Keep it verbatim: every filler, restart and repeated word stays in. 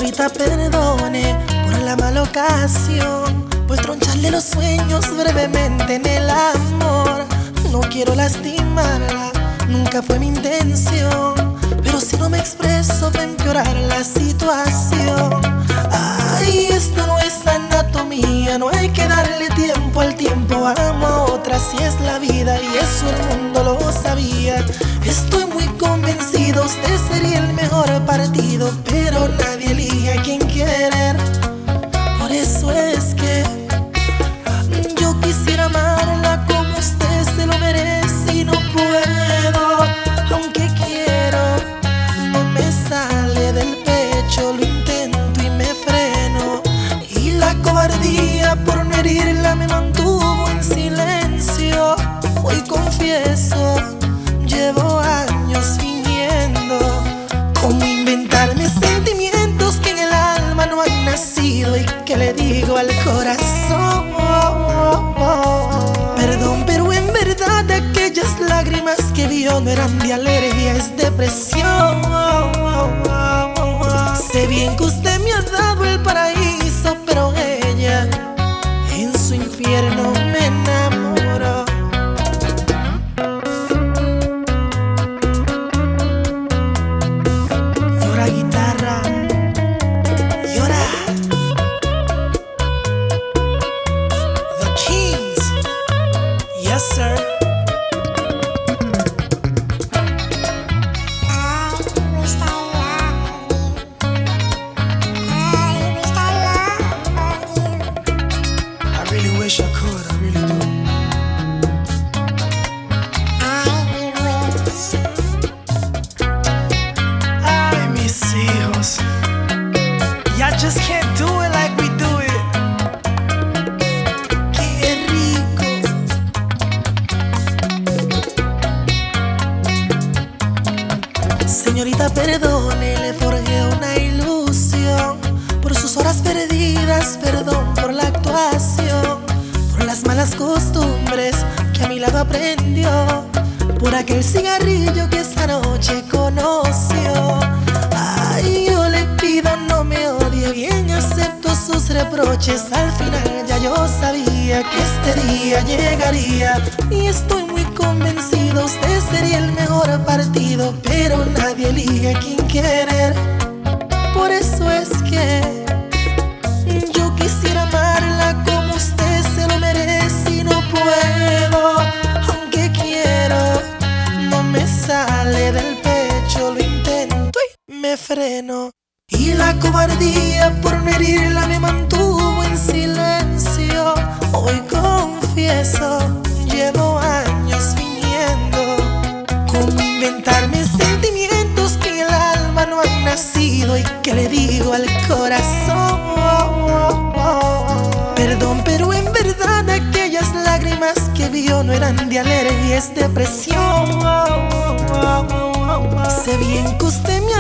Señorita, perdone por la mala ocasión, por troncharle los sueños brevemente en el amor. No quiero lastimarla, nunca fue mi intención, pero si no me expreso va a empeorar la situación. Ay, esto no es anatomía, no hay que darle tiempo al tiempo. Amo a otra, si es la vida, y eso el mundo lo sabía. Estoy muy convencido, usted sería el mejor partido, pero nadie elige a quien querer. Por eso es que yo quisiera amarla como usted se lo merece y no puedo. Aunque quiero, no me sale del pecho, lo intento y me freno. Y la cobardía por no herirla me mantuvo en silencio. Hoy confieso, llevo años fingiendo. ¿Cómo inventarme sentimientos que en el alma no han nacido y que le digo al corazón? Perdón, pero en verdad aquellas lágrimas que vio no eran de alergia, es depresión. Sé bien que usted me ha dado el paraíso, pero ella en su infierno me enamoró. Llora, guitarra, llora. The Kings, yes sir. Wish I could, I really do. I wish. Ay, mis hijos, y'all just can't do it like we do it. Qué rico. Señorita, perdone, le forjé una ilusión. Por sus horas perdidas, perdón por la actuación, por las malas costumbres que a mi lado aprendió, por aquel cigarrillo que esa noche conoció. Ay, yo le pido no me odie, bien acepto sus reproches. Al final ya yo sabía que este día llegaría, y estoy muy convencido, usted sería el mejor partido, pero nadie elige a quien querer. Por eso es que yo quisiera amarla como usted se lo merece y no puedo. Aunque quiero, no me sale del pecho, lo intento y me freno. Y la cobardía por no herirla me mantuvo en silencio. Hoy confieso, llevo años fingiendo. Cómo inventarme sentimientos que en el alma no han nacido y que le digo al corazón. Perdón, pero en verdad aquellas lágrimas que vio no eran de alergia, es depresión. Sé bien que usted me